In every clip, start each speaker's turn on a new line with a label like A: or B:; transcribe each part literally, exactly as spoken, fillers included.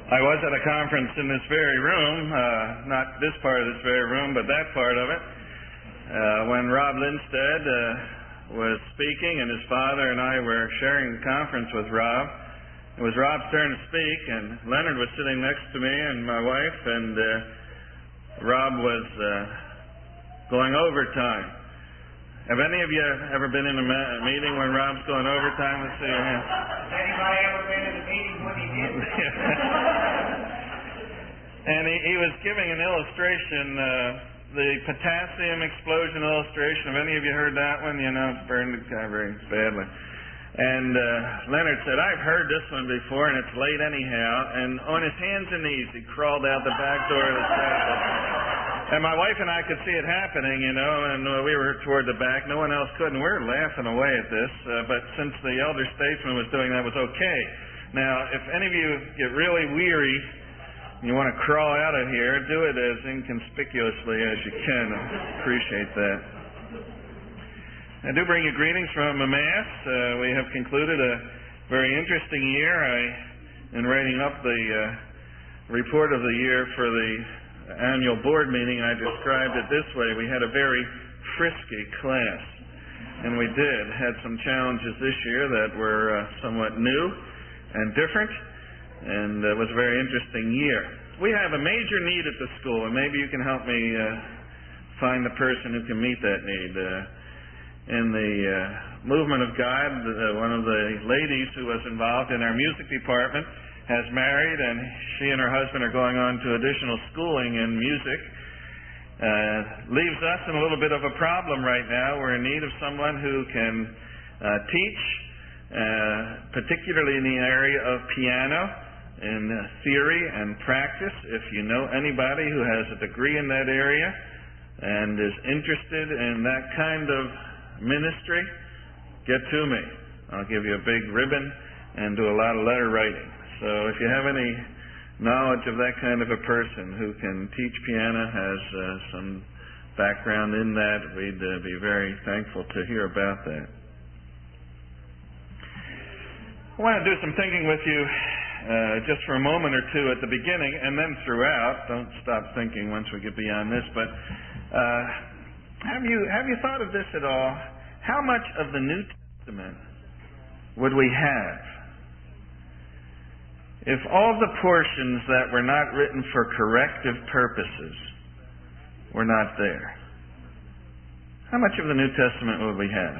A: I was at a conference in this very room, uh, not this part of this very room, but that part of it, uh, when Rob Lindstedt uh, was speaking, and his father and I were sharing the conference with Rob. It was Rob's turn to speak, and Leonard was sitting next to me and my wife, and uh, Rob was uh, going overtime. Have any of you ever been in a ma- meeting when Rob's going overtime? Let's see your hands.
B: Has anybody ever been in a meeting when he did?
A: And he, he was giving an illustration, uh, the potassium explosion illustration. Have any of you heard that one? You know, it's burned the guy very badly. And uh, Leonard said, I've heard this one before, and it's late anyhow. And on his hands and knees, he crawled out the back door of the chapel. And my wife and I could see it happening, you know, and uh, we were toward the back. No one else could, and we were laughing away at this. Uh, but since the elder statesman was doing that, it was okay. Now, if any of you get really weary and you want to crawl out of here, do it as inconspicuously as you can. I appreciate that. I do bring you greetings from Mass. Uh, we have concluded a very interesting year. I, in writing up the uh, report of the year for the annual board meeting, I described it this way. We had a very frisky class, and we did. Had some challenges this year that were uh, somewhat new and different, and it was a very interesting year. We have a major need at the school, and maybe you can help me uh, find the person who can meet that need. Uh, in the uh, Movement of God, uh, one of the ladies who was involved in our music department has married, and she and her husband are going on to additional schooling in music. Uh, leaves us in a little bit of a problem right now. We're in need of someone who can uh, teach, uh, particularly in the area of piano, in uh, theory and practice. If you know anybody who has a degree in that area and is interested in that kind of ministry, get to me. I'll give you a big ribbon and do a lot of letter writing. So if you have any knowledge of that kind of a person who can teach piano, has uh, some background in that, we'd uh, be very thankful to hear about that. I want to do some thinking with you uh, just for a moment or two at the beginning and then throughout. Don't stop thinking once we get beyond this, but uh, have you have you thought of this at all? How much of the New Testament would we have if all the portions that were not written for corrective purposes were not there? How much of the New Testament would we have?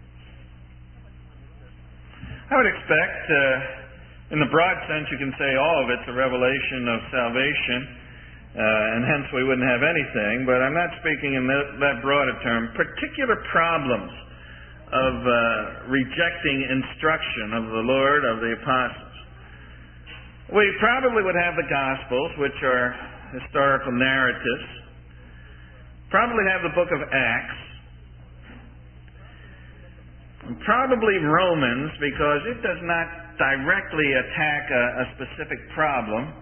A: I would expect, uh, in the broad sense, you can say all of it's a revelation of salvation, uh, and hence we wouldn't have anything, but I'm not speaking in that, that broad a term. Particular problems of uh, rejecting instruction of the Lord, of the apostles. We probably would have the Gospels, which are historical narratives. Probably have the book of Acts. And probably Romans, because it does not directly attack a, a specific problem.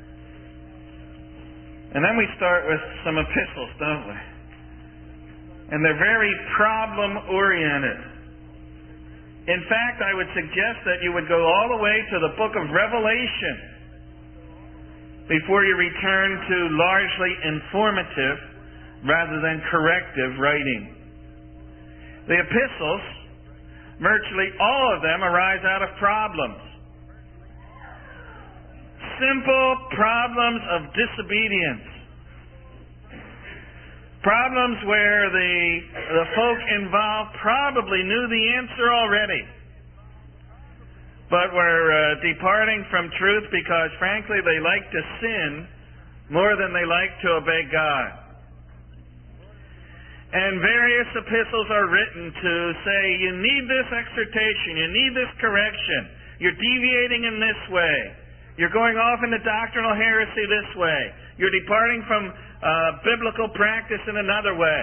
A: And then we start with some epistles, don't we? And they're very problem-oriented. In fact, I would suggest that you would go all the way to the book of Revelation before you return to largely informative rather than corrective writing. The epistles, virtually all of them, arise out of problems. Simple problems of disobedience. Problems where the, the folk involved probably knew the answer already, but were uh, departing from truth because, frankly, they like to sin more than they like to obey God. And various epistles are written to say, you need this exhortation, you need this correction, you're deviating in this way, you're going off into doctrinal heresy this way, you're departing from uh, biblical practice in another way.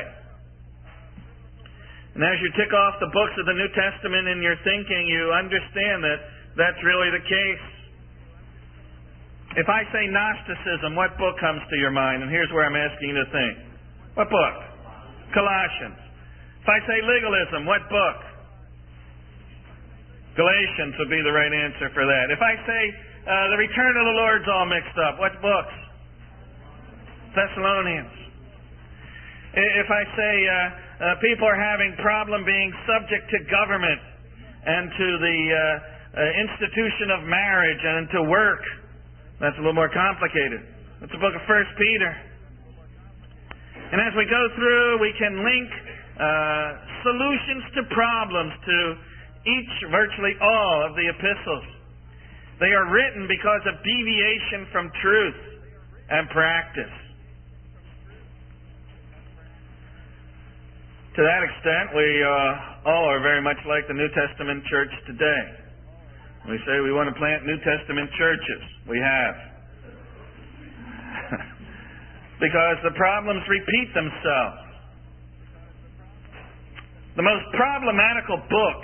A: And as you tick off the books of the New Testament in your thinking, you understand that that's really the case. If I say Gnosticism, what book comes to your mind? And here's where I'm asking you to think. What book? Colossians. If I say legalism, what book? Galatians would be the right answer for that. If I say uh, the return of the Lord's all mixed up. What books? Thessalonians. If I say uh, uh, people are having problem being subject to government and to the uh, uh, institution of marriage and to work, that's a little more complicated. That's the book of First Peter. And as we go through, we can link uh, solutions to problems to each, virtually all, of the epistles. They are written because of deviation from truth and practice. To that extent, we uh, all are very much like the New Testament church today. We say we want to plant New Testament churches. We have. Because the problems repeat themselves. The most problematical book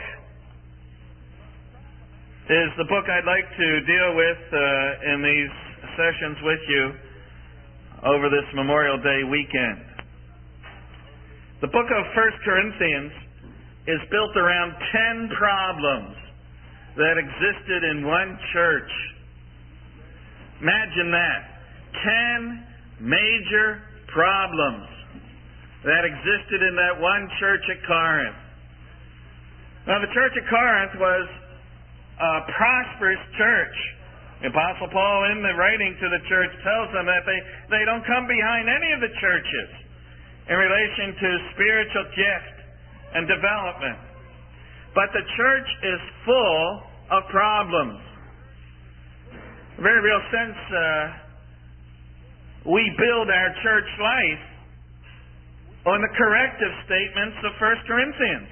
A: is the book I'd like to deal with uh, in these sessions with you over this Memorial Day weekend. The book of First Corinthians is built around ten problems that existed in one church. Imagine that. Ten major problems that existed in that one church at Corinth. Now, the church at Corinth was a prosperous church. The Apostle Paul, in the writing to the church, tells them that they, they don't come behind any of the churches in relation to spiritual gift and development. But the church is full of problems. In a very real sense, uh, we build our church life on the corrective statements of First Corinthians.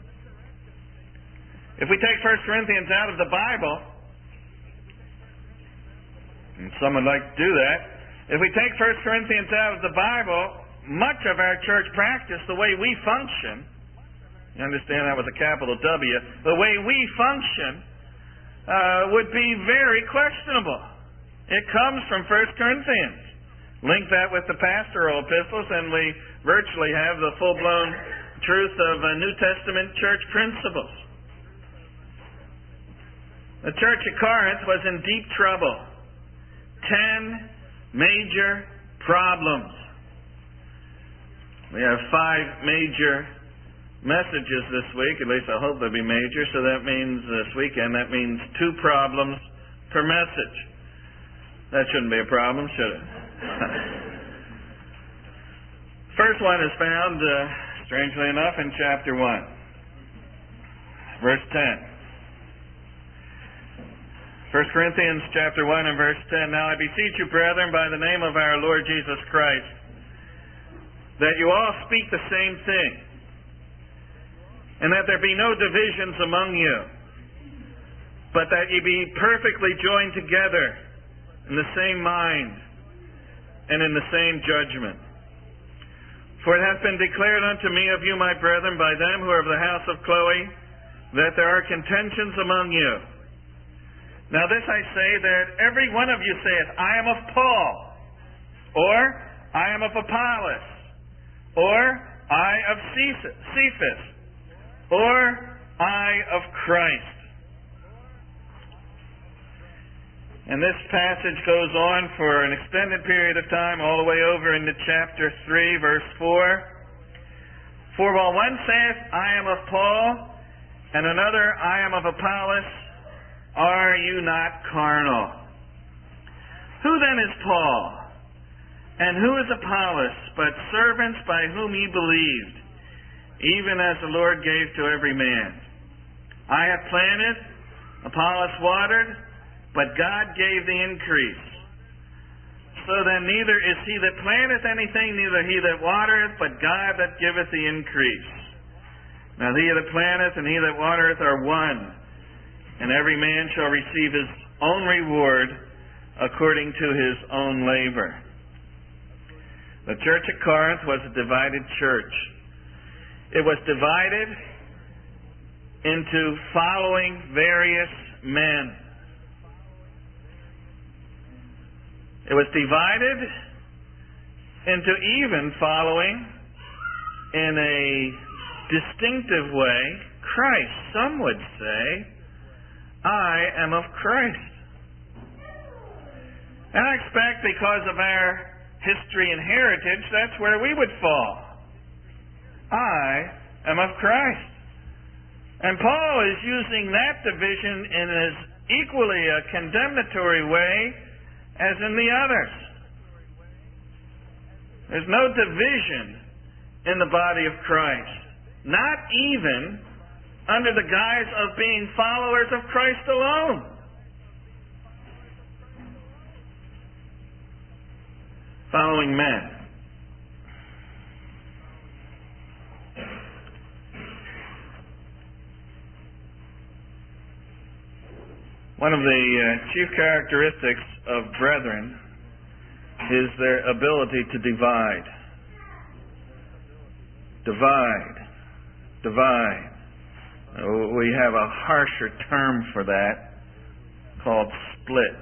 A: If we take First Corinthians out of the Bible, and some would like to do that, if we take First Corinthians out of the Bible, much of our church practice, the way we function, you understand that was a capital W, the way we function uh, would be very questionable. It comes from First Corinthians. Link that with the pastoral epistles, and we virtually have the full-blown truth of uh, New Testament church principles. The church at Corinth was in deep trouble. Ten major problems. We have five major messages this week. At least I hope they'll be major. So that means this weekend, that means two problems per message. That shouldn't be a problem, should it? First one is found, uh, strangely enough, in chapter one. Verse ten. First Corinthians chapter one and verse ten. Now I beseech you, brethren, by the name of our Lord Jesus Christ, that you all speak the same thing, and that there be no divisions among you, but that ye be perfectly joined together in the same mind and in the same judgment. For it hath been declared unto me of you, my brethren, by them who are of the house of Chloe, that there are contentions among you. Now this I say, that every one of you saith, I am of Paul, or I am of Apollos, or I of Cephas, or I of Christ. And this passage goes on for an extended period of time, all the way over into chapter three, verse four. For while one saith, I am of Paul, and another, I am of Apollos, are you not carnal? Who then is Paul? And who is Apollos, but servants by whom ye believed, even as the Lord gave to every man? I have planted, Apollos watered, but God gave the increase. So then neither is he that planteth anything, neither he that watereth, but God that giveth the increase. Now he that planteth and he that watereth are one, and every man shall receive his own reward according to his own labor. The church at Corinth was a divided church. It was divided into following various men. It was divided into even following, in a distinctive way, Christ. Some would say, I am of Christ. And I expect because of our history and heritage, that's where we would fall. I am of Christ. And Paul is using that division in as equally a condemnatory way as in the others. There's no division in the body of Christ, not even under the guise of being followers of Christ alone. Following men. One of the uh, chief characteristics of brethren is their ability to divide. Divide. Divide. Uh, we have a harsher term for that called split.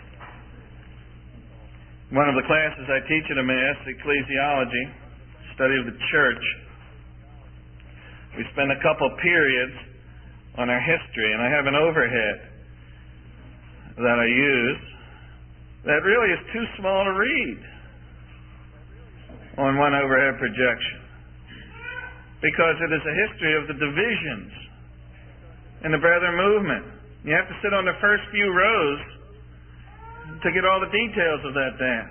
A: One of the classes I teach at Emmaus, ecclesiology, study of the church, we spend a couple periods on our history, and I have an overhead that I use that really is too small to read on one overhead projection, because it is a history of the divisions in the Brethren movement. You have to sit on the first few rows to get all the details of that down.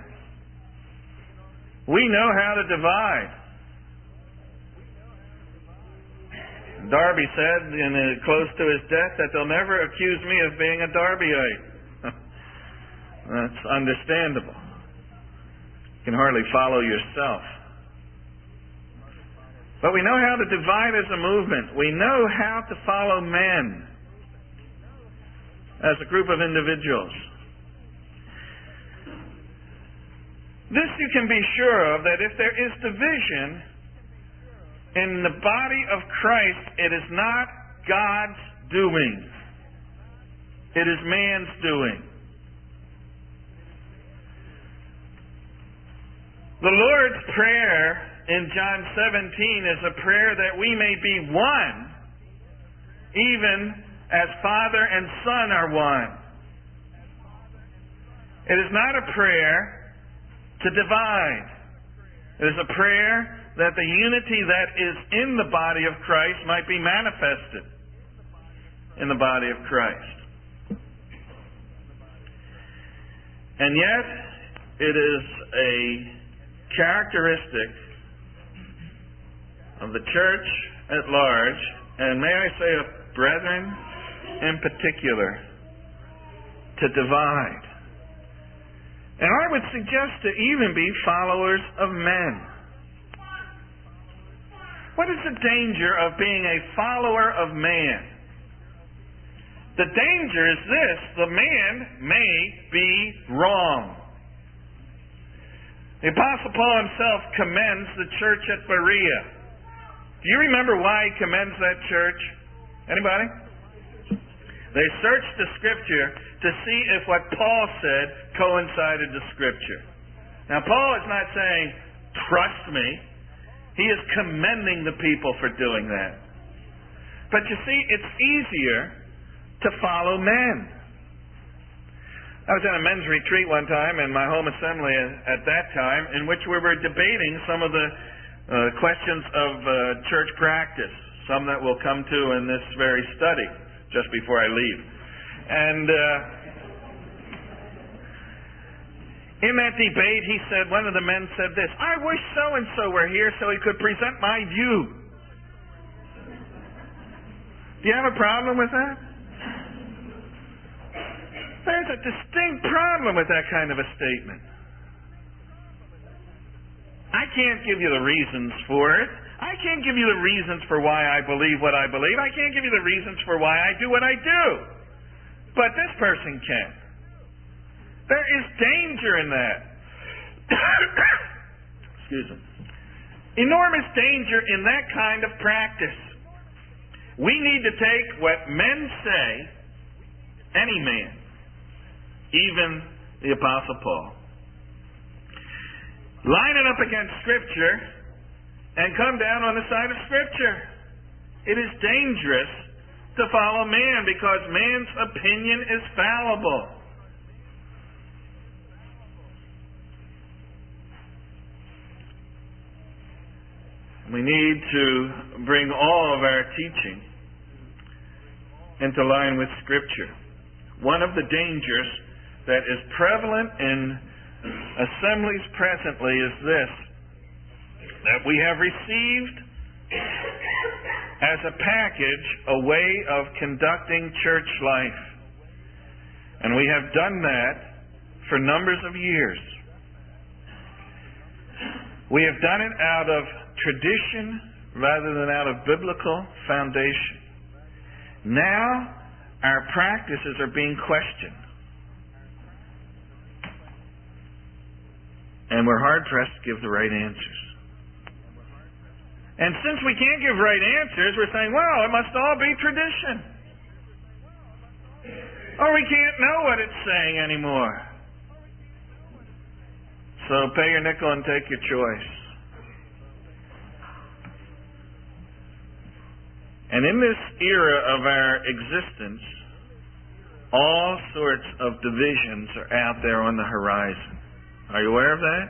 A: We know how to divide. Darby said, in a, close to his death, that they'll never accuse me of being a Darbyite. That's understandable. You can hardly follow yourself. But we know how to divide as a movement. We know how to follow men as a group of individuals. This you can be sure of, that if there is division in the body of Christ, it is not God's doing. It is man's doing. The Lord's Prayer in John seventeen is a prayer that we may be one, even as Father and Son are one. It is not a prayer to divide. It is a prayer that the unity that is in the body of Christ might be manifested in the body of Christ. And yet, it is a characteristic of the church at large, and may I say of brethren in particular, to divide. And I would suggest to even be followers of men. What is the danger of being a follower of man? The danger is this: the man may be wrong. The Apostle Paul himself commends the church at Berea. Do you remember why he commends that church? Anybody? They searched the Scripture to see if what Paul said coincided with Scripture. Now, Paul is not saying, trust me. He is commending the people for doing that. But you see, it's easier to follow men. I was at a men's retreat one time in my home assembly at that time, in which we were debating some of the uh, questions of uh, church practice, some that we'll come to in this very study just before I leave. And uh, in that debate, he said, one of the men said this: I wish so-and-so were here so he could present my view. Do you have a problem with that? There's a distinct problem with that kind of a statement. I can't give you the reasons for it. I can't give you the reasons for why I believe what I believe. I can't give you the reasons for why I do what I do. But this person can. There is danger in that. Excuse me. Enormous danger in that kind of practice. We need to take what men say, any man, even the Apostle Paul, line it up against Scripture, and come down on the side of Scripture. It is dangerous to follow man, because man's opinion is fallible. We need to bring all of our teaching into line with Scripture. One of the dangers that is prevalent in assemblies presently is this, that we have received as a package a way of conducting church life. And we have done that for numbers of years. We have done it out of tradition rather than out of biblical foundation. Now, our practices are being questioned. And we're hard-pressed to give the right answers. And since we can't give right answers, we're saying, well, it must all be tradition. Or we can't know what it's saying anymore. So pay your nickel and take your choice. And in this era of our existence, all sorts of divisions are out there on the horizon. Are you aware of that?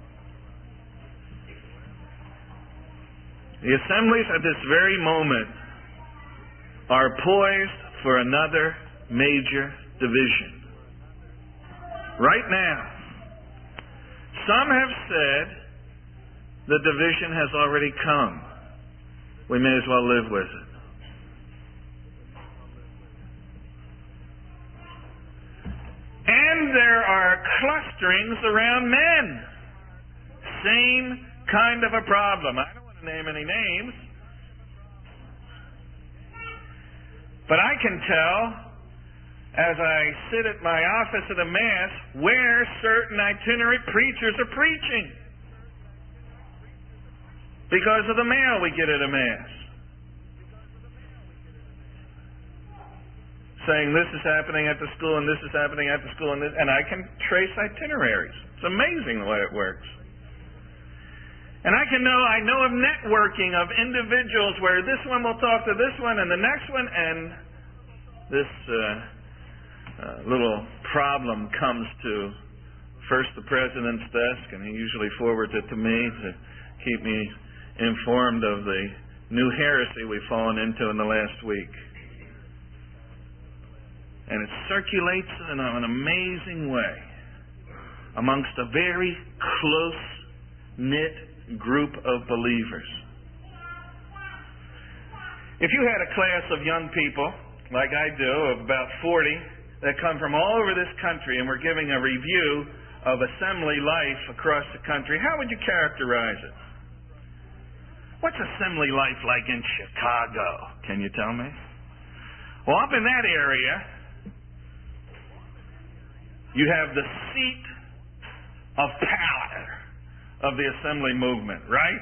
A: The assemblies at this very moment are poised for another major division. Right now, some have said the division has already come. We may as well live with it. And there are clusterings around men. Same kind of a problem. I don't want to name any names. But I can tell, as I sit at my office at a Mass, where certain itinerant preachers are preaching. Because of the mail we get at a Mass. Saying this is happening at the school and this is happening at the school and this, and I can trace itineraries. It's amazing the way it works. And I can know, I know of networking of individuals where this one will talk to this one and the next one, and this uh, uh, little problem comes to first the president's desk, and he usually forwards it to me to keep me informed of the new heresy we've fallen into in the last week. And it circulates in an amazing way amongst a very close-knit group of believers. If you had a class of young people, like I do, of about forty, that come from all over this country, and we're giving a review of assembly life across the country, how would you characterize it? What's assembly life like in Chicago? Can you tell me? Well, up in that area, you have the seat of power of the assembly movement, right?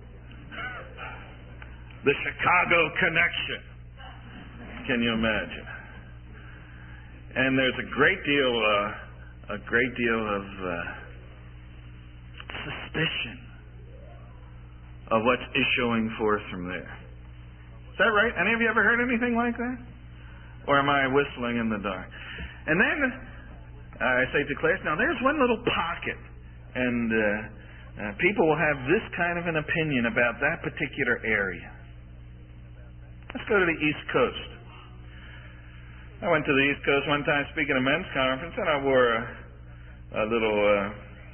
A: The Chicago connection. Can you imagine? And there's a great deal, uh, a great deal of uh, suspicion of what's issuing forth from there. Is that right? Any of you ever heard anything like that? Or am I whistling in the dark? And then I say to class, now there's one little pocket, and uh, uh, people will have this kind of an opinion about that particular area. Let's go to the East Coast. I went to the East Coast one time speaking at a men's conference, and I wore a, a little uh,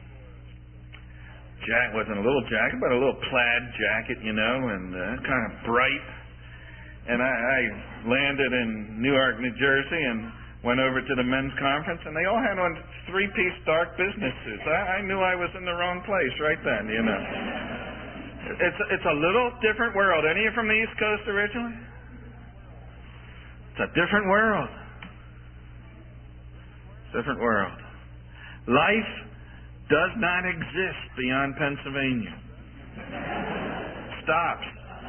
A: jacket, wasn't a little jacket, but a little plaid jacket, you know, and uh, kind of bright. And I, I landed in Newark, New Jersey, and went over to the men's conference, and they all had on three-piece dark business suits. I, I knew I was in the wrong place right then, you know. It's, it's a little different world. Any of you from the East Coast originally? It's a different world. Different world. Life does not exist beyond Pennsylvania. Stops.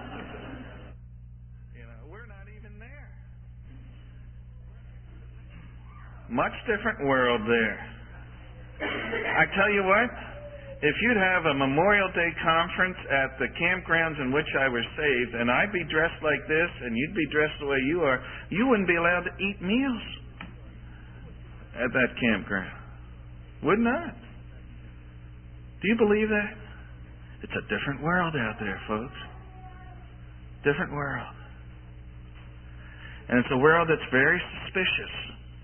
A: Much different world there. I tell you what, if you'd have a Memorial Day conference at the campgrounds in which I was saved, and I'd be dressed like this, and you'd be dressed the way you are, you wouldn't be allowed to eat meals at that campground. Would not. Do you believe that? It's a different world out there, folks. Different world. And it's a world that's very suspicious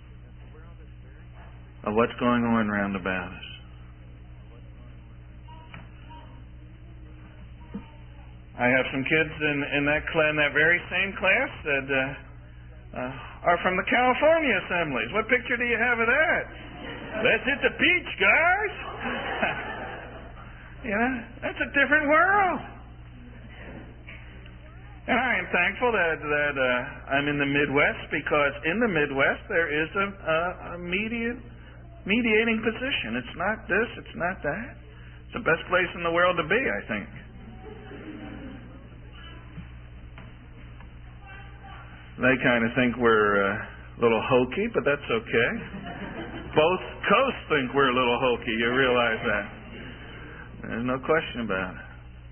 A: of what's going on round about us. I have some kids in, in that cl- in that very same class that uh, uh, are from the California assemblies. What picture do you have of that? Let's hit the beach, guys! You know, that's a different world. And I am thankful that that uh, I'm in the Midwest, because in the Midwest there is a, a, a media, mediating position. It's not this, it's not that. It's the best place in the world to be, I think. They kind of think we're uh, a little hokey, but that's okay. Both coasts think we're a little hokey. You realize that. There's no question about it.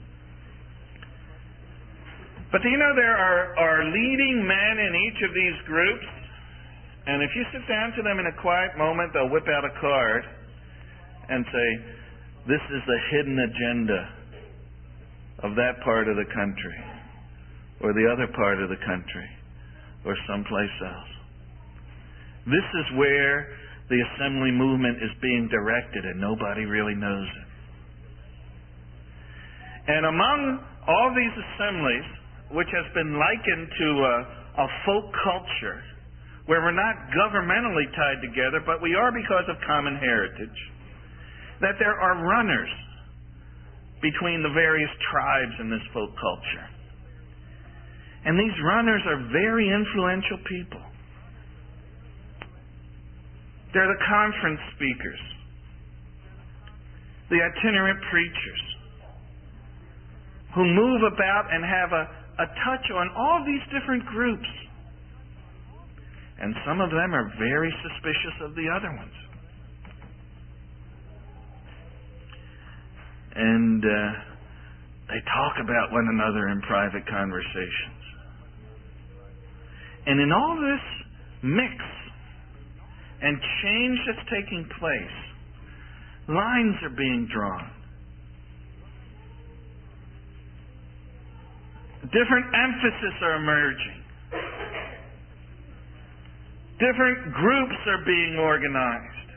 A: But do you know there are, are leading men in each of these groups? And if you sit down to them in a quiet moment, they'll whip out a card and say, this is the hidden agenda of that part of the country, or the other part of the country, or someplace else. This is where the assembly movement is being directed, and nobody really knows it. And among all these assemblies, which has been likened to a, a folk culture, where we're not governmentally tied together, but we are because of common heritage, that there are runners between the various tribes in this folk culture. And these runners are very influential people. They're the conference speakers, the itinerant preachers, who move about and have a, a touch on all these different groups. And some of them are very suspicious of the other ones. And uh, they talk about one another in private conversations. And in all this mix and change that's taking place, lines are being drawn. Different emphasis are emerging. Different groups are being organized.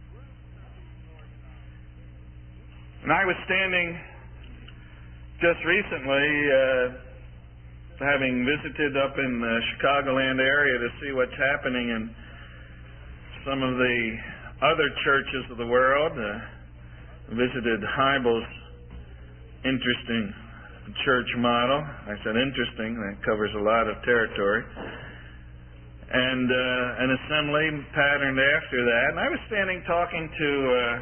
A: And I was standing just recently, uh, having visited up in the Chicagoland area to see what's happening in some of the other churches of the world. Uh, visited Heibel's interesting church model. I said interesting, that covers a lot of territory. And uh, an assembly patterned after that. And I was standing talking to uh,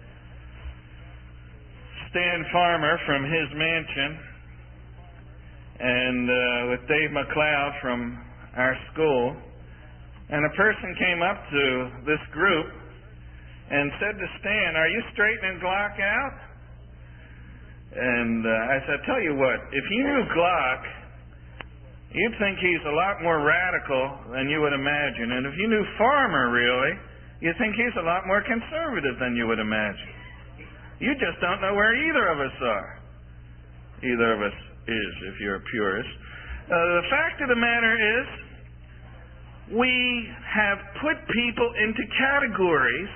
A: Stan Farmer from his mansion, and uh, with Dave McLeod from our school. And a person came up to this group and said to Stan, "Are you straightening Glock out?" And uh, I said, "Tell you what, if you knew Glock, you'd think he's a lot more radical than you would imagine. And if you knew Farmer, really, you'd think he's a lot more conservative than you would imagine. You just don't know where either of us are. Either of us is, if you're a purist. Uh, the fact of the matter is, we have put people into categories,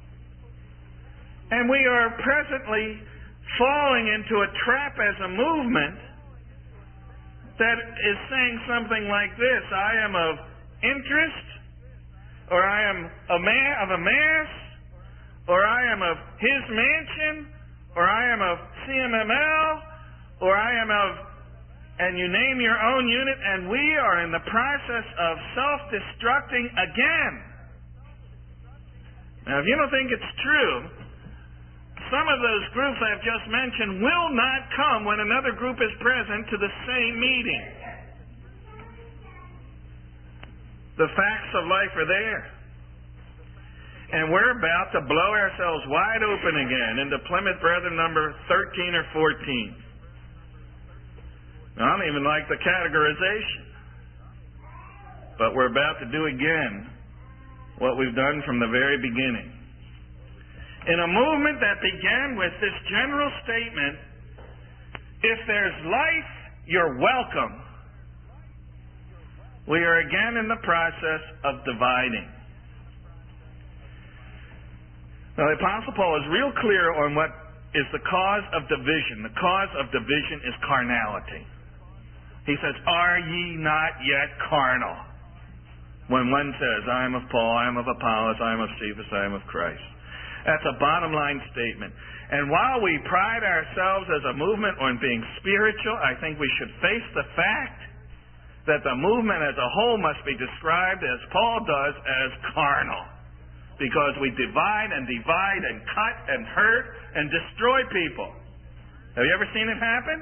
A: and we are presently falling into a trap as a movement that is saying something like this: I am of interest, or I am a man of a mass, or I am of his mansion, or I am of C M M L, or I am of, and you name your own unit, and we are in the process of self-destructing again. Now, if you don't think it's true, some of those groups I've just mentioned will not come when another group is present to the same meeting. The facts of life are there. And we're about to blow ourselves wide open again into Plymouth Brethren number thirteen or fourteen. Now, I don't even like the categorization. But we're about to do again what we've done from the very beginning. In a movement that began with this general statement If there's life, you're welcome. We are again in the process of dividing. Now, the Apostle Paul is real clear on what is the cause of division. The cause of division is carnality. He says, "Are ye not yet carnal?" When one says, "I am of Paul, I am of Apollos, I am of Cephas, I am of Christ." That's a bottom line statement. And while we pride ourselves as a movement on being spiritual, I think we should face the fact that the movement as a whole must be described, as Paul does, as carnal. Because we divide and divide and cut and hurt and destroy people. Have you ever seen it happen?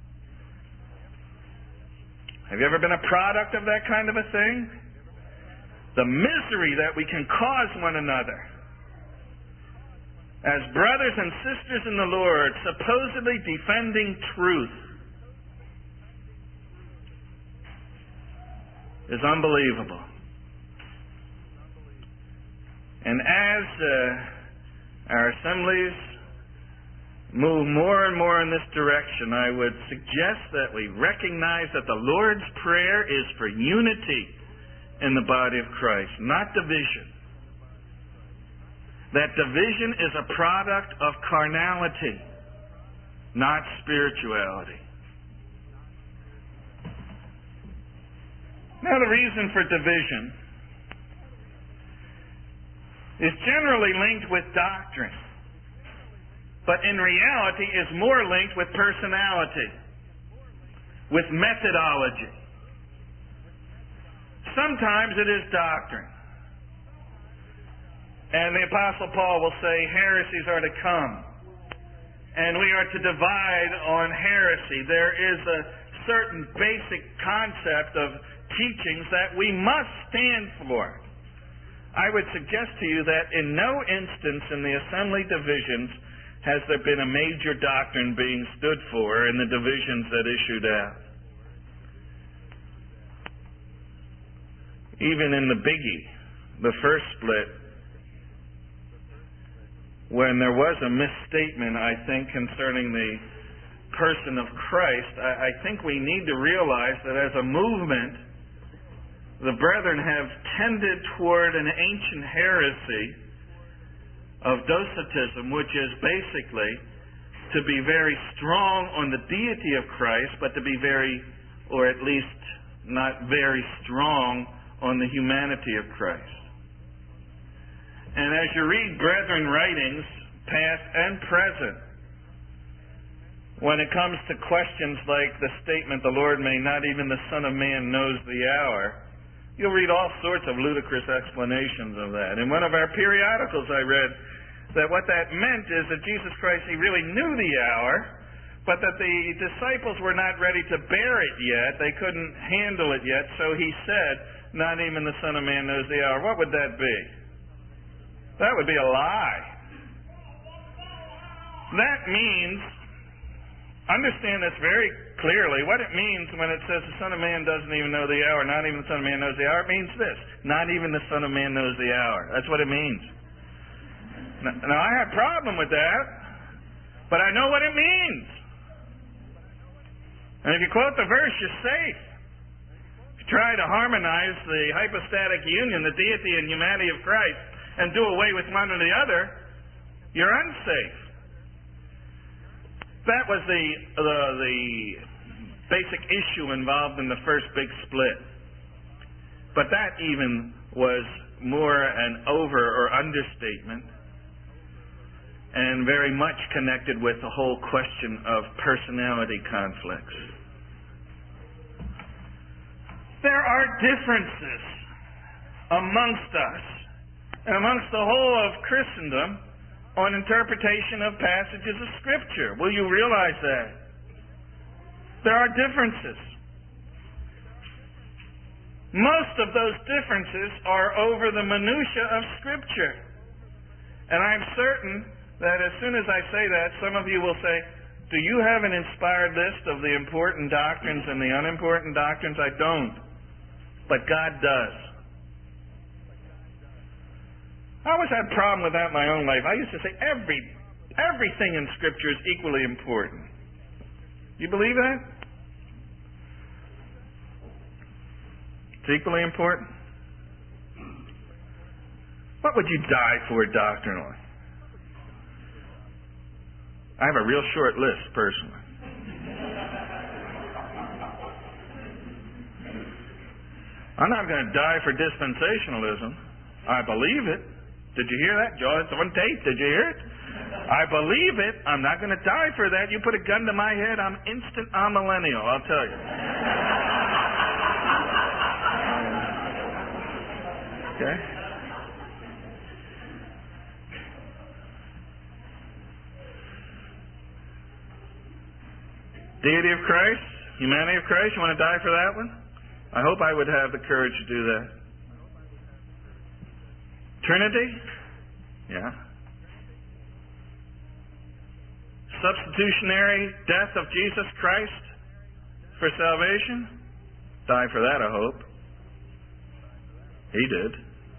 A: Have you ever been a product of that kind of a thing? The misery that we can cause one another. As brothers and sisters in the Lord, supposedly defending truth, is unbelievable. And as uh, our assemblies move more and more in this direction, I would suggest that we recognize that the Lord's Prayer is for unity in the body of Christ, not division. That division is a product of carnality, not spirituality. Now, the reason for division is generally linked with doctrine, but in reality is more linked with personality, with methodology. Sometimes it is doctrine. And the Apostle Paul will say heresies are to come, and we are to divide on heresy. There is a certain basic concept of teachings that we must stand for. I would suggest to you that in no instance in the assembly divisions has there been a major doctrine being stood for in the divisions that issued out. Even in the biggie, the first split, when there was a misstatement, I think, concerning the person of Christ, I, I think we need to realize that as a movement, the brethren have tended toward an ancient heresy of Docetism, which is basically to be very strong on the deity of Christ, but to be very, or at least not very strong on the humanity of Christ. And as you read brethren writings, past and present, when it comes to questions like the statement, "The Lord may not even the Son of Man knows the hour," you'll read all sorts of ludicrous explanations of that. In one of our periodicals I read that what that meant is that Jesus Christ, He really knew the hour, but that the disciples were not ready to bear it yet. They couldn't handle it yet. So He said, "Not even the Son of Man knows the hour." What would that be? That would be a lie. That means, understand this very clearly, what it means when it says the Son of Man doesn't even know the hour, not even the Son of Man knows the hour, it means this: not even the Son of Man knows the hour. That's what it means. Now, now I have a problem with that, but I know what it means. And if you quote the verse, you're safe. If you try to harmonize the hypostatic union, the deity and humanity of Christ, and do away with one or the other, you're unsafe. That was the, the the basic issue involved in the first big split. But that even was more an over or understatement, and very much connected with the whole question of personality conflicts. There are differences amongst us and amongst the whole of Christendom on interpretation of passages of Scripture. Will you realize that? There are differences. Most of those differences are over the minutia of Scripture. And I'm certain that as soon as I say that, some of you will say, "Do you have an inspired list of the important doctrines and the unimportant doctrines?" I don't. But God does. I always had a problem with that in my own life. I used to say every everything in Scripture is equally important. You believe that? It's equally important. What would you die for doctrinally? I have a real short list, personally. I'm not going to die for dispensationalism. I believe it. Did you hear that, Joe? It's on tape. Did you hear it? I believe it. I'm not going to die for that. You put a gun to my head, I'm instant amillennial, I'll tell you. Okay? Deity of Christ, humanity of Christ, you want to die for that one? I hope I would have the courage to do that. Trinity? Yeah. Substitutionary death of Jesus Christ for salvation? Die for that, I hope. He did.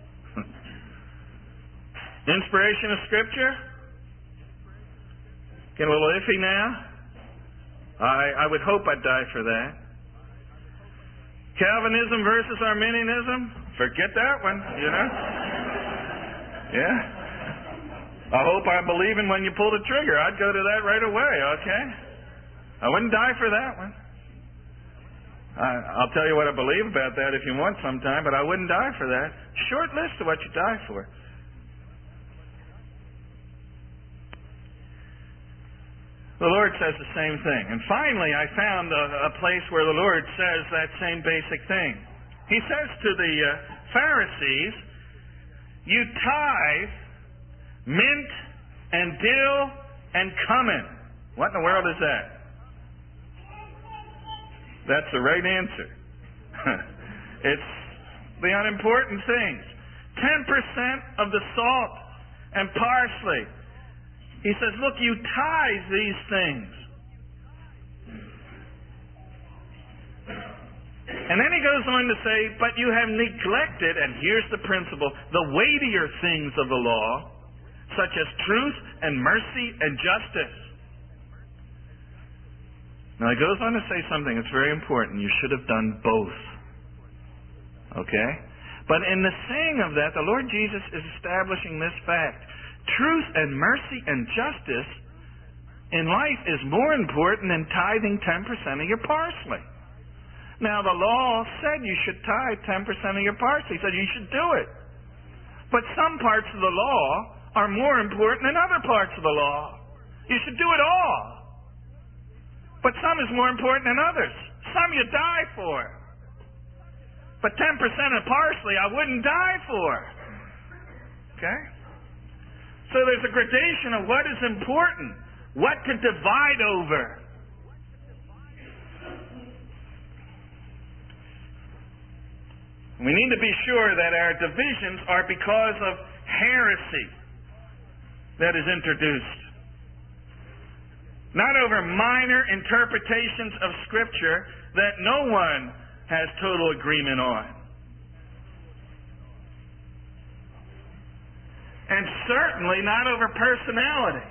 A: Inspiration of Scripture? Getting a little iffy now. I, I would hope I'd die for that. Calvinism versus Arminianism? Forget that one, you know? Yeah? I hope I believe in when you pull the trigger. I'd go to that right away, okay? I wouldn't die for that one. I, I'll tell you what I believe about that if you want sometime, but I wouldn't die for that. Short list of what you die for. The Lord says the same thing. And finally, I found a, a place where the Lord says that same basic thing. He says to the uh, Pharisees, you tithe mint and dill and cumin. What in the world is that? That's the right answer. It's the unimportant things. Ten percent of the salt and parsley. He says, look, you tithe these things. And then he goes on to say, but you have neglected, and here's the principle, the weightier things of the law, such as truth and mercy and justice. Now he goes on to say something that's very important. You should have done both. Okay? But in the saying of that, the Lord Jesus is establishing this fact. Truth and mercy and justice in life is more important than tithing ten percent of your parsley. Now, the law said you should tithe ten percent of your parsley. He said you should do it. But some parts of the law are more important than other parts of the law. You should do it all. But some is more important than others. Some you die for. But ten percent of parsley I wouldn't die for. Okay? So there's a gradation of what is important, what to divide over. We need to be sure that our divisions are because of heresy that is introduced. Not over minor interpretations of Scripture that no one has total agreement on. And certainly not over personality.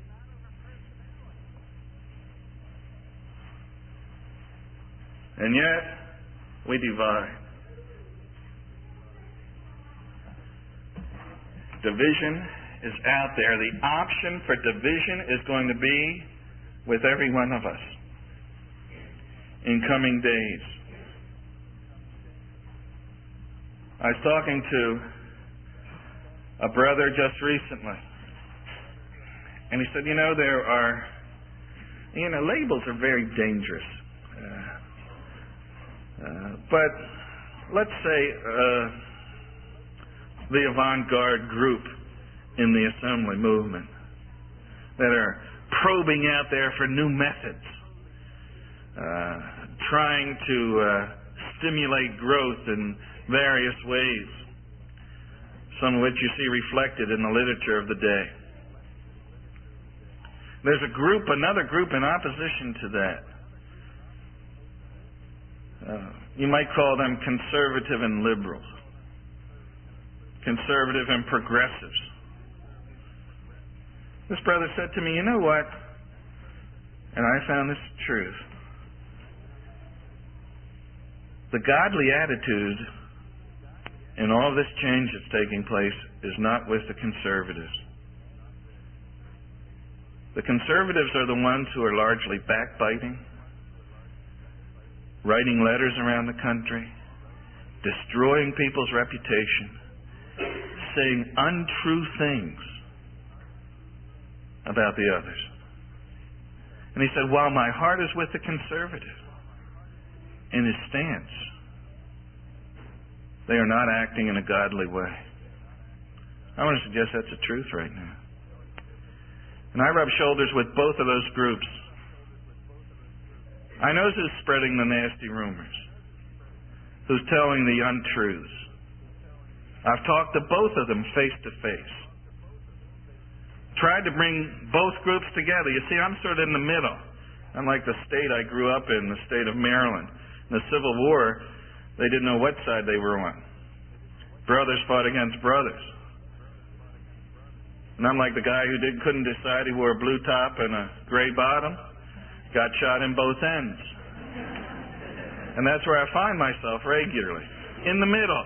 A: And yet, we divide. Division is out there. The option for division is going to be with every one of us in coming days. I was talking to a brother just recently, and he said, you know, there are, you know, labels are very dangerous. Uh, uh, but let's say uh, the avant-garde group in the assembly movement that are probing out there for new methods, uh, trying to uh, stimulate growth in various ways, some of which you see reflected in the literature of the day. There's a group, another group in opposition to that. Uh, you might call them conservative and liberals. Conservative and progressives. This brother said to me, you know what? And I found this truth. The godly attitude in all this change that's taking place is not with the conservatives. The conservatives are the ones who are largely backbiting, writing letters around the country, destroying people's reputation, saying untrue things about the others. And he said, while my heart is with the conservative in his stance, they are not acting in a godly way. I want to suggest that's the truth right now. And I rub shoulders with both of those groups. I know who's spreading the nasty rumors, who's telling the untruths. I've talked to both of them face to face. Tried to bring both groups together. You see, I'm sort of in the middle. I'm like the state I grew up in, the state of Maryland. In the Civil War, they didn't know what side they were on. Brothers fought against brothers. And I'm like the guy who did, couldn't decide. He wore a blue top and a gray bottom. Got shot in both ends. And that's where I find myself regularly. In the middle.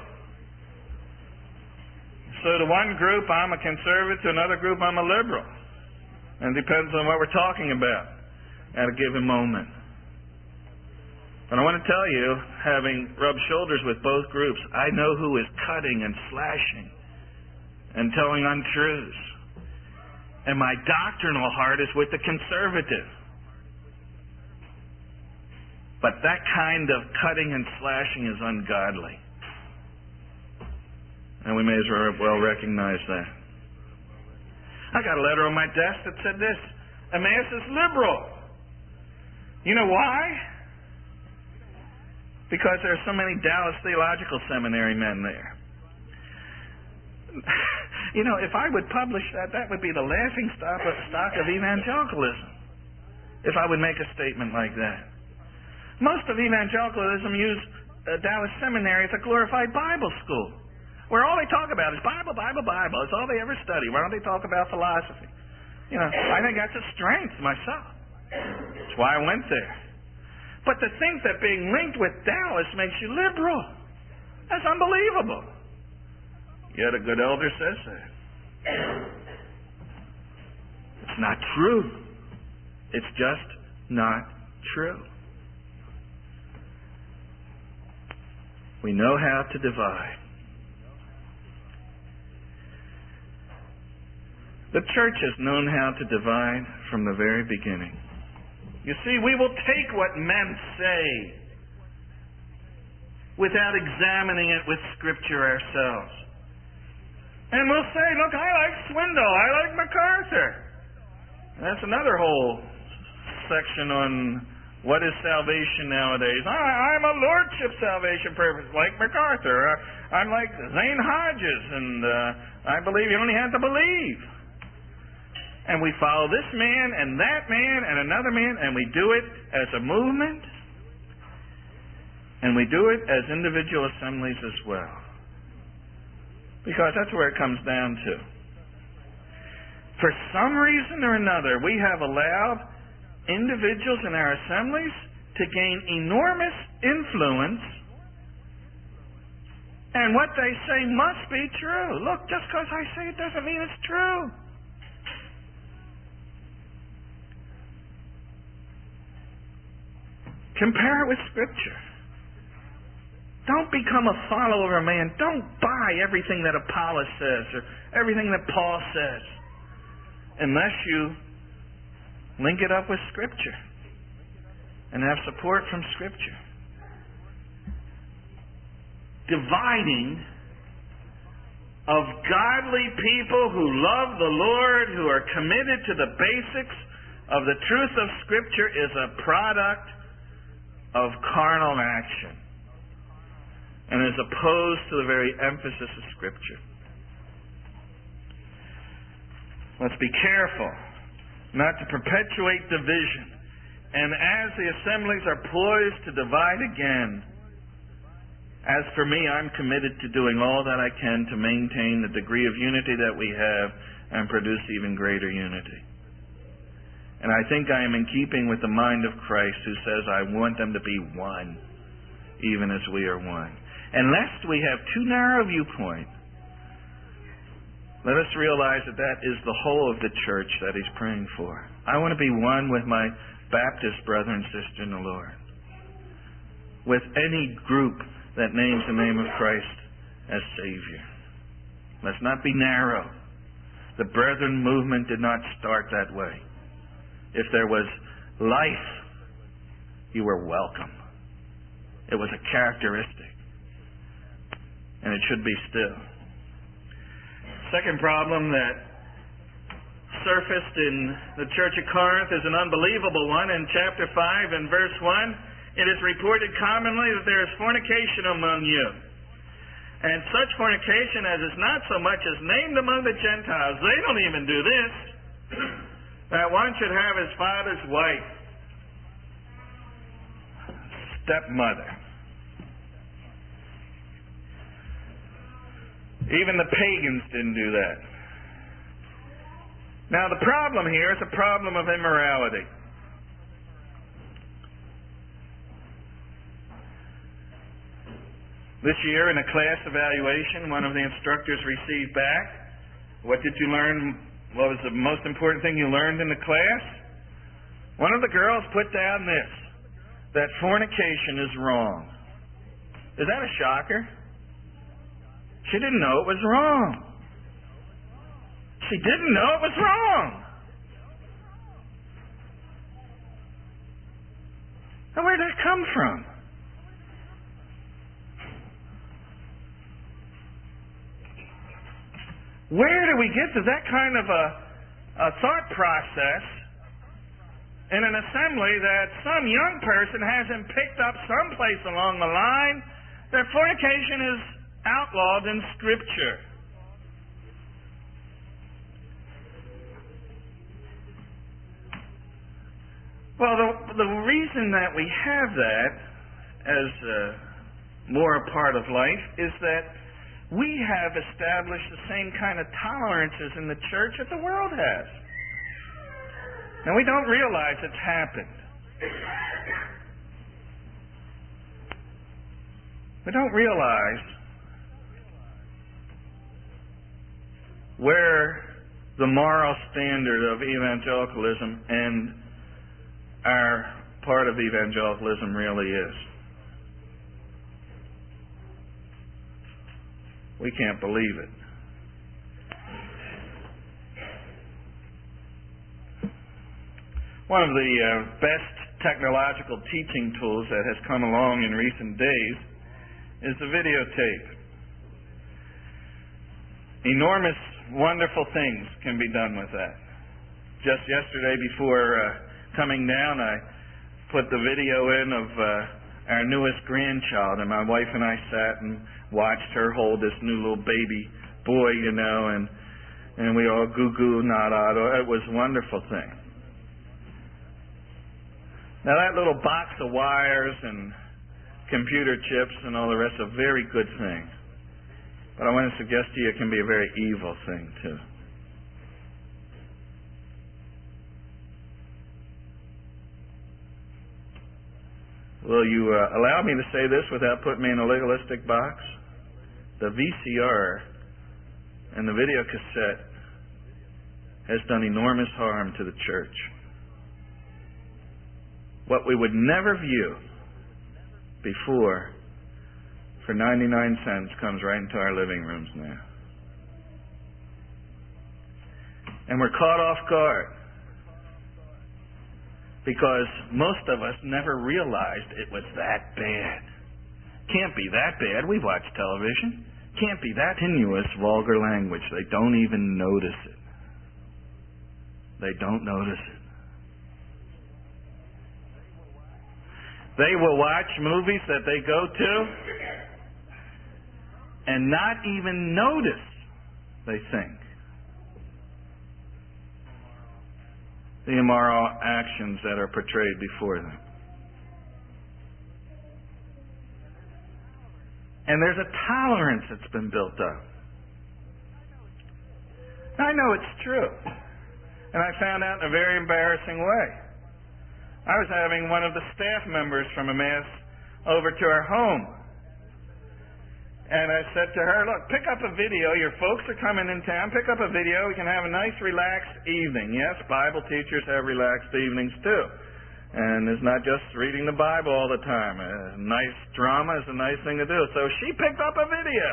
A: So to one group, I'm a conservative. To another group, I'm a liberal. And it depends on what we're talking about at a given moment. But I want to tell you, having rubbed shoulders with both groups, I know who is cutting and slashing and telling untruths. And my doctrinal heart is with the conservative. But that kind of cutting and slashing is ungodly. And we may as well recognize that. I got a letter on my desk that said this: Emmaus is liberal. You know why? Because there are so many Dallas Theological Seminary men there. You know, if I would publish that, that would be the laughing stock of, stock of evangelicalism. If I would make a statement like that. Most of evangelicalism use uh, Dallas Seminary as a glorified Bible school, where all they talk about is Bible, Bible, Bible. It's all they ever study. Why don't they talk about philosophy? You know, I think that's a strength myself. That's why I went there. But to think that being linked with Dallas makes you liberal, that's unbelievable. Yet a good elder says that. It's not true. It's just not true. We know how to divide. The church has known how to divide from the very beginning. You see, we will take what men say without examining it with Scripture ourselves. And we'll say, look, I like Swindoll, I like MacArthur. And that's another whole section on what is salvation nowadays. I, I'm a lordship salvation purpose, like MacArthur. I'm like Zane Hodges, and uh, I believe you only have to believe. And we follow this man and that man and another man, and we do it as a movement, and we do it as individual assemblies as well. Because that's where it comes down to. For some reason or another, we have allowed individuals in our assemblies to gain enormous influence, and what they say must be true. Look, just because I say it doesn't mean it's true. Compare it with Scripture. Don't become a follower of man. Don't buy everything that Apollos says or everything that Paul says unless you link it up with Scripture and have support from Scripture. Dividing of godly people who love the Lord, who are committed to the basics of the truth of Scripture, is a product of carnal action and is opposed to the very emphasis of Scripture. Let's be careful not to perpetuate division. And as the assemblies are poised to divide again, as for me, I'm committed to doing all that I can to maintain the degree of unity that we have and produce even greater unity. And I think I am in keeping with the mind of Christ, who says, I want them to be one, even as we are one. And lest we have too narrow a viewpoint, let us realize that that is the whole of the church that he's praying for. I want to be one with my Baptist brother and sister in the Lord, with any group that names the name of Christ as Savior. Let's not be narrow. The Brethren movement did not start that way. If there was life, you were welcome. It was a characteristic. And it should be still. Second problem that surfaced in the Church of Corinth is an unbelievable one. In chapter five and verse one, it is reported commonly that there is fornication among you. And such fornication as is not so much as named among the Gentiles. They don't even do this. That one should have his father's wife. Stepmother. Even the pagans didn't do that. Now the problem here is a problem of immorality. This year in a class evaluation, one of the instructors received back, what did you learn? What was the most important thing you learned in the class? One of the girls put down this, that fornication is wrong. Is that a shocker? She didn't know it was wrong. She didn't know it was wrong. Now where did that come from? Where do we get to that kind of a, a thought process in an assembly that some young person hasn't picked up someplace along the line that fornication is outlawed in Scripture? Well, the, the reason that we have that as uh, more a part of life is that we have established the same kind of tolerances in the church that the world has. And we don't realize it's happened. We don't realize where the moral standard of evangelicalism and our part of evangelicalism really is. We can't believe it. One of the uh, best technological teaching tools that has come along in recent days is the videotape. Enormous, wonderful things can be done with that. Just yesterday before uh, coming down, I put the video in of uh, our newest grandchild, and my wife and I sat and watched her hold this new little baby boy, you know, and and we all goo goo nada. It was a wonderful thing. Now that little box of wires and computer chips and all the rest is a very good thing. But I want to suggest to you it can be a very evil thing too. Will you uh, allow me to say this without putting me in a legalistic box? The V C R and the video cassette has done enormous harm to the church. What we would never view before for ninety-nine cents comes right into our living rooms now. And we're caught off guard because most of us never realized it was that bad. Can't be that bad. We watch television. Can't be that tenuous, vulgar language. They don't even notice it. They don't notice it. They will watch movies that they go to and not even notice, they think, the immoral actions that are portrayed before them. And there's a tolerance that's been built up. I know it's true. And I found out in a very embarrassing way. I was having one of the staff members from a Mass over to our home. And I said to her, look, pick up a video. Your folks are coming in town. Pick up a video. We can have a nice, relaxed evening. Yes, Bible teachers have relaxed evenings too. And it's not just reading the Bible all the time. A nice drama is a nice thing to do. So she picked up a video.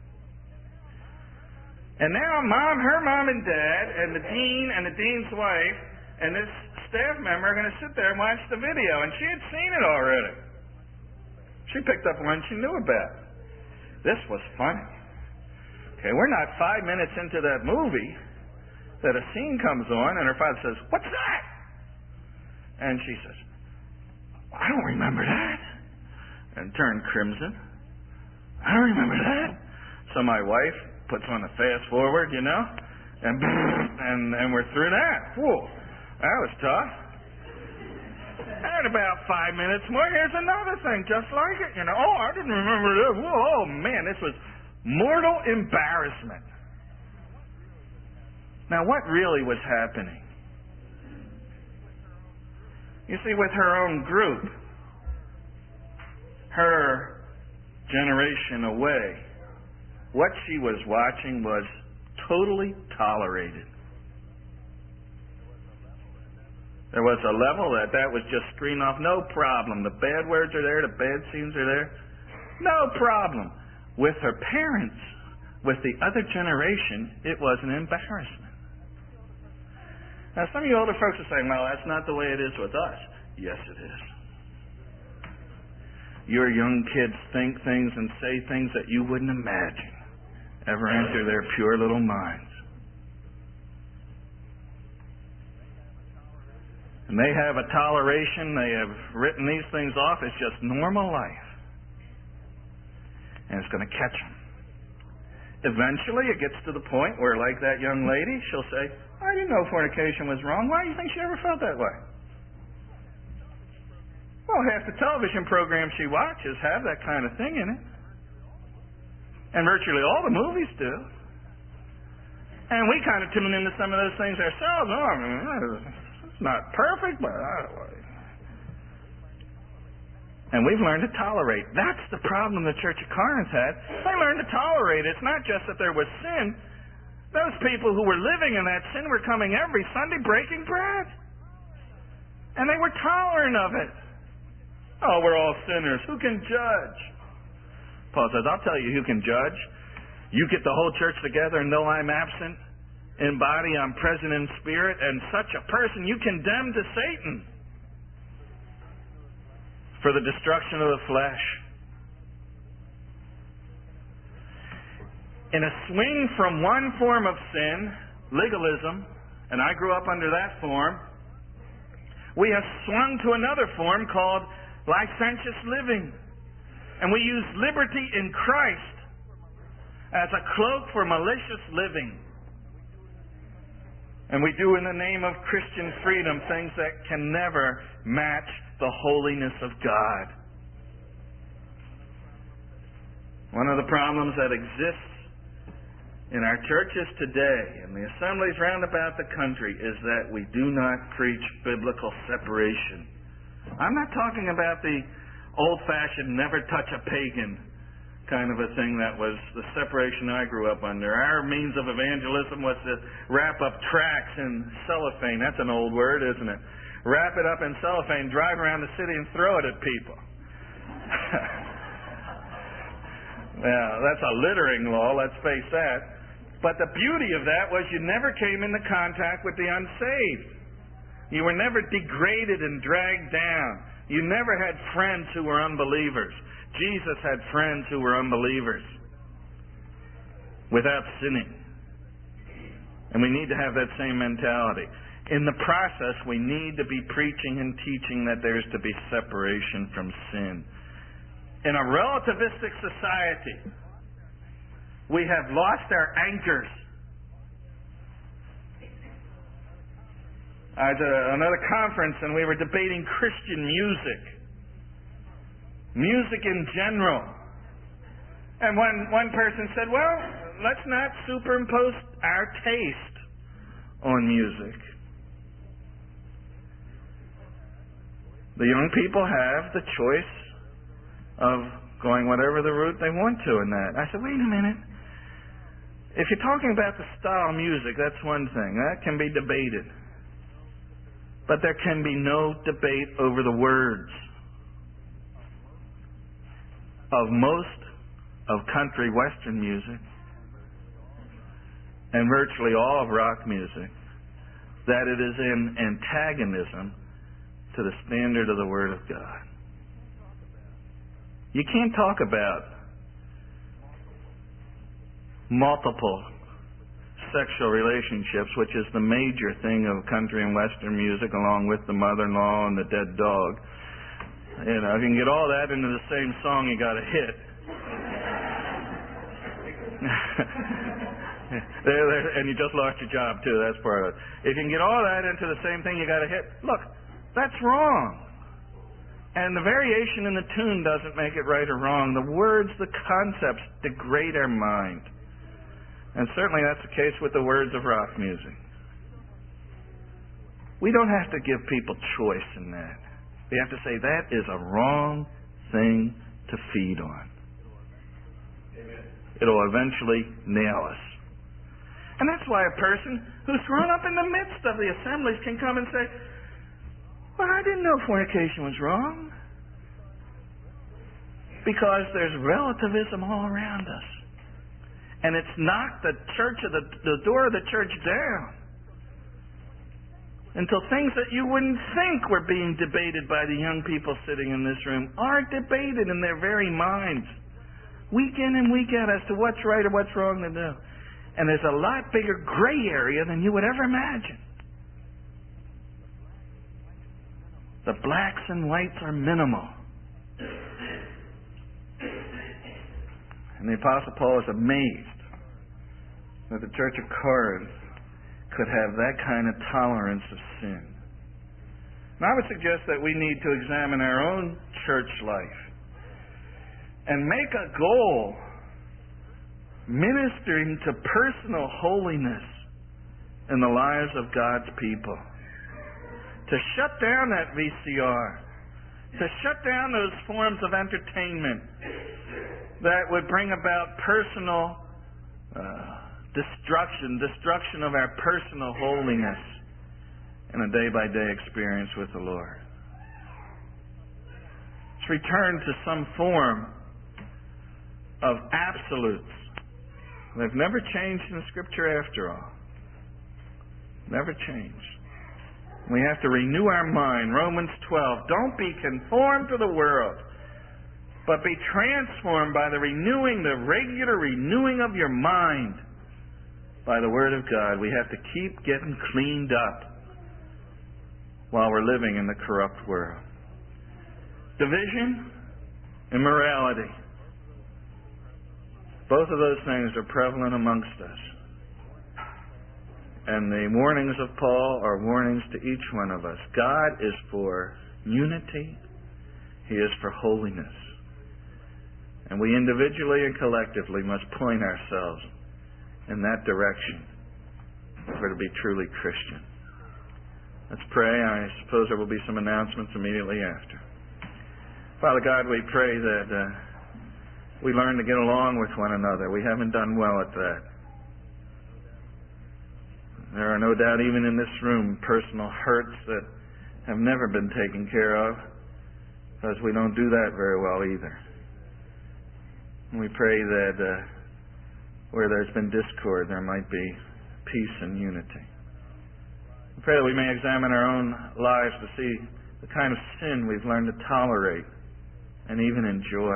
A: And now mom, her mom and dad, and the dean and the dean's wife, and this staff member are going to sit there and watch the video. And she had seen it already. She picked up one she knew about. This was funny. Okay, we're not five minutes into that movie that a scene comes on and her father says, what's that? And she says, I don't remember that. And turned crimson. I don't remember that. So my wife puts on a fast forward, you know, and and, and we're through that. Whoa, that was tough. And about five minutes more, here's another thing just like it. You know, oh, I didn't remember this. Whoa, oh, man, this was mortal embarrassment. Now, what really was happening? You see, with her own group, her generation away, what she was watching was totally tolerated. There was a level that that was just screened off. No problem. The bad words are there. The bad scenes are there. No problem. With her parents, with the other generation, it was an embarrassment. Now, some of you older folks are saying, well, that's not the way it is with us. Yes, it is. Your young kids think things and say things that you wouldn't imagine ever enter their pure little minds. And they have a toleration, they have written these things off as just normal life. And it's going to catch them. Eventually it gets to the point where, like that young lady, she'll say, I didn't know fornication was wrong. Why do you think she ever felt that way? Well, half the television programs she watches have that kind of thing in it. And virtually all the movies do. And we kind of tune into some of those things ourselves. Oh, I mean, it's not perfect, but I don't know. And we've learned to tolerate. That's the problem the Church of Corinth had. They learned to tolerate. It's not just that there was sin. Those people who were living in that sin were coming every Sunday breaking bread. And they were tolerant of it. Oh, we're all sinners. Who can judge? Paul says, I'll tell you who can judge. You get the whole church together and know I'm absent. In body, I'm present in spirit. And such a person you condemn to Satan for the destruction of the flesh. In a swing from one form of sin, legalism, and I grew up under that form, we have swung to another form called licentious living. And we use liberty in Christ as a cloak for malicious living. And we do in the name of Christian freedom things that can never match the holiness of God. One of the problems that exists in our churches today, and the assemblies round about the country, is that we do not preach biblical separation. I'm not talking about the old-fashioned never touch a pagan kind of a thing that was the separation I grew up under. Our means of evangelism was to wrap up tracts in cellophane. That's an old word, isn't it? Wrap it up in cellophane, drive around the city and throw it at people. Well, that's a littering law, let's face that. But the beauty of that was you never came into contact with the unsaved. You were never degraded and dragged down. You never had friends who were unbelievers. Jesus had friends who were unbelievers without sinning. And we need to have that same mentality. In the process, we need to be preaching and teaching that there's to be separation from sin. In a relativistic society, we have lost our anchors. I was at another conference and we were debating Christian music. Music in general. And one, one person said, well, let's not superimpose our taste on music. The young people have the choice of going whatever the route they want to in that. I said, wait a minute. If you're talking about the style of music, that's one thing. That can be debated. But there can be no debate over the words of most of country western music and virtually all of rock music, that it is in antagonism to the standard of the Word of God. You can't talk about multiple sexual relationships, which is the major thing of country and western music, along with the mother-in-law and the dead dog. You know, if you can get all that into the same song, you got a hit. there, there, and you just lost your job too. That's part of it. If you can get all that into the same thing, you got a hit. Look, that's wrong. And the variation in the tune doesn't make it right or wrong. The words, the concepts degrade our mind. And certainly that's the case with the words of rock music. We don't have to give people choice in that. We have to say that is a wrong thing to feed on. Amen. It'll eventually nail us. And that's why a person who's grown up in the midst of the assemblies can come and say, well, I didn't know fornication was wrong. Because there's relativism all around us. And it's knocked the church of the, the door of the church down until things that you wouldn't think were being debated by the young people sitting in this room are debated in their very minds, week in and week out, as to what's right or what's wrong to do. And there's a lot bigger gray area than you would ever imagine. The blacks and whites are minimal. And the Apostle Paul is amazed that the Church of Corinth could have that kind of tolerance of sin. And I would suggest that we need to examine our own church life and make a goal ministering to personal holiness in the lives of God's people. To shut down that V C R. To shut down those forms of entertainment that would bring about personal uh, destruction, destruction of our personal holiness in a day-by-day experience with the Lord. Let's return to some form of absolutes. They've never changed in the Scripture after all. Never changed. We have to renew our mind. Romans twelve. Don't be conformed to the world, but be transformed by the renewing, the regular renewing of your mind by the Word of God. We have to keep getting cleaned up while we're living in the corrupt world. Division, immorality. Both of those things are prevalent amongst us. And the warnings of Paul are warnings to each one of us. God is for unity. He is for holiness. And we individually and collectively must point ourselves in that direction if we're to be truly Christian. Let's pray. I suppose there will be some announcements immediately after. Father God, we pray that uh, we learn to get along with one another. We haven't done well at that. There are no doubt even in this room personal hurts that have never been taken care of because we don't do that very well either. And we pray that uh, where there's been discord, there might be peace and unity. We pray that we may examine our own lives to see the kind of sin we've learned to tolerate and even enjoy.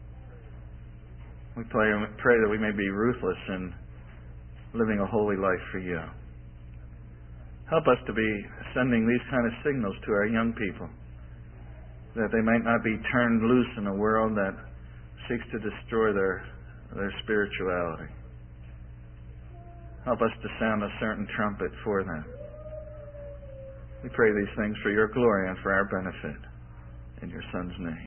A: We pray, pray that we may be ruthless in living a holy life for you. Help us to be sending these kind of signals to our young people, that they might not be turned loose in a world that seeks to destroy their, their spirituality. Help us to sound a certain trumpet for them. We pray these things for your glory and for our benefit. In your Son's name.